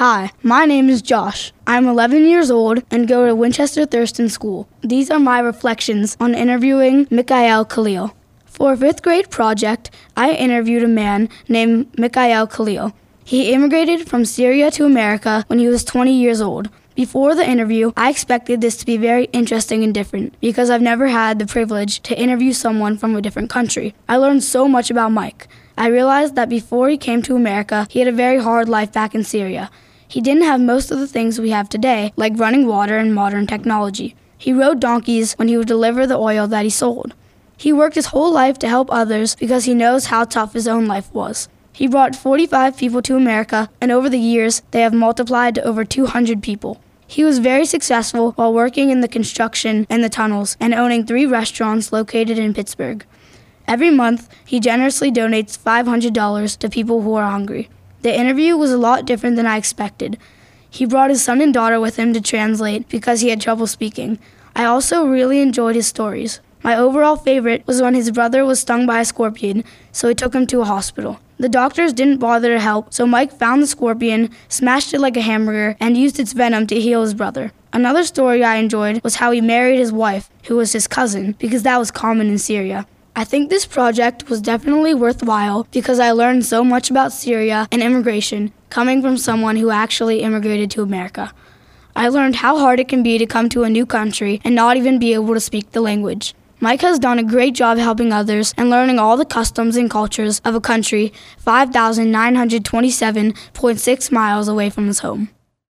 Hi, my name is Josh. I'm 11 years old and go to Winchester Thurston School. These are my reflections on interviewing Mikhail Khalil. For a 5th grade project, I interviewed a man named Mikhail Khalil. He immigrated from Syria to America when he was 20 years old. Before the interview, I expected this to be very interesting and different because I've never had the privilege to interview someone from a different country. I learned so much about Mike. I realized that before he came to America, he had a very hard life back in Syria. He didn't have most of the things we have today, like running water and modern technology. He rode donkeys when he would deliver the oil that he sold. He worked his whole life to help others because he knows how tough his own life was. He brought 45 people to America, and over the years, they have multiplied to over 200 people. He was very successful while working in the construction and the tunnels and owning 3 restaurants located in Pittsburgh. Every month, he generously donates $500 to people who are hungry. The interview was a lot different than I expected. He brought his son and daughter with him to translate because he had trouble speaking. I also really enjoyed his stories. My overall favorite was when his brother was stung by a scorpion, so he took him to a hospital. The doctors didn't bother to help, so Mike found the scorpion, smashed it like a hamburger, and used its venom to heal his brother. Another story I enjoyed was how he married his wife, who was his cousin, because that was common in Syria. I think this project was definitely worthwhile because I learned so much about Syria and immigration coming from someone who actually immigrated to America. I learned how hard it can be to come to a new country and not even be able to speak the language. Mike has done a great job helping others and learning all the customs and cultures of a country 5,927.6 miles away from his home.